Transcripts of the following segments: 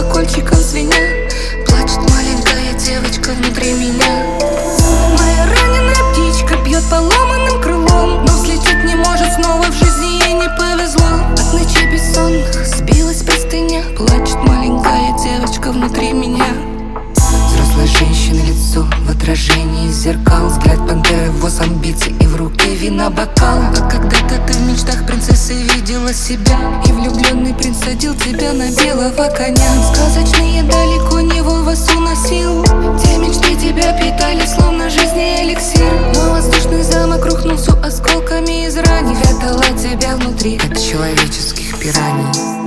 колокольчиком звеня. Плачет маленькая девочка внутри меня. Моя раненая птичка бьет поломанным крылом, но взлететь не может снова, в жизни ей не повезло. От ночей бессонных сбилась простыня. Плачет маленькая девочка внутри меня. Взрослая женщина, лицо в отражении зеркал, взгляд пантеры, воз амбиций и в руке вина бокал. А когда-то ты в мечтах принцессы видела себя, и влюбленный принц садил тебя на белого коня. Сказочные далеко не вас уносил, те мечты тебя питали, словно жизни эликсир. Но воздушный замок рухнулся осколками из раней, прятала тебя внутри от человеческих пираний.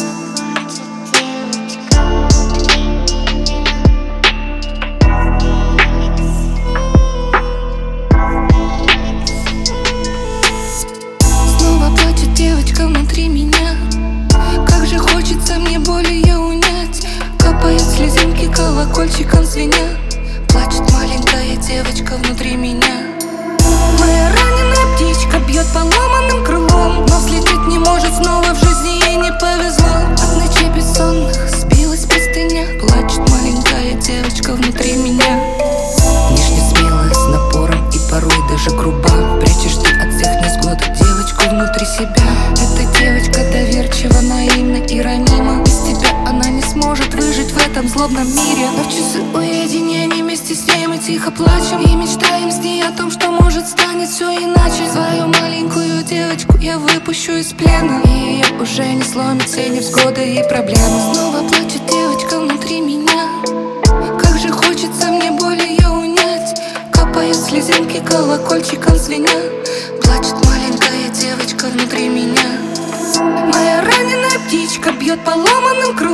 Девочка внутри меня, как же хочется мне боль ее унять. Капают слезинки колокольчиком звеня. Плачет маленькая девочка внутри меня. Моя раненая птичка бьет поломанным крылом, но взлететь не может снова, в жизни ей не повезло. От ночей бессонных сбилась простыня. Плачет маленькая девочка внутри меня. Внешне смелая, с напором и порой даже груба, прячешь ты от всех невзгод девочку внутри себя. Эта девочка доверчива, наивна и ранима. Без тебя она не сможет выжить в этом злобном мире. Но в часы уединения вместе с ней мы тихо плачем и мечтаем с ней о том, что может станет все иначе. Свою маленькую девочку я выпущу из плена, и ее уже не сломит все невзгоды и проблемы. Снова плачет девочка внутри меня, как же хочется мне боль ее унять. Капают слезинки колокольчиком звеня. Плачет маленькая девочка внутри меня. Моя раненая птичка бьет поломанным крылом,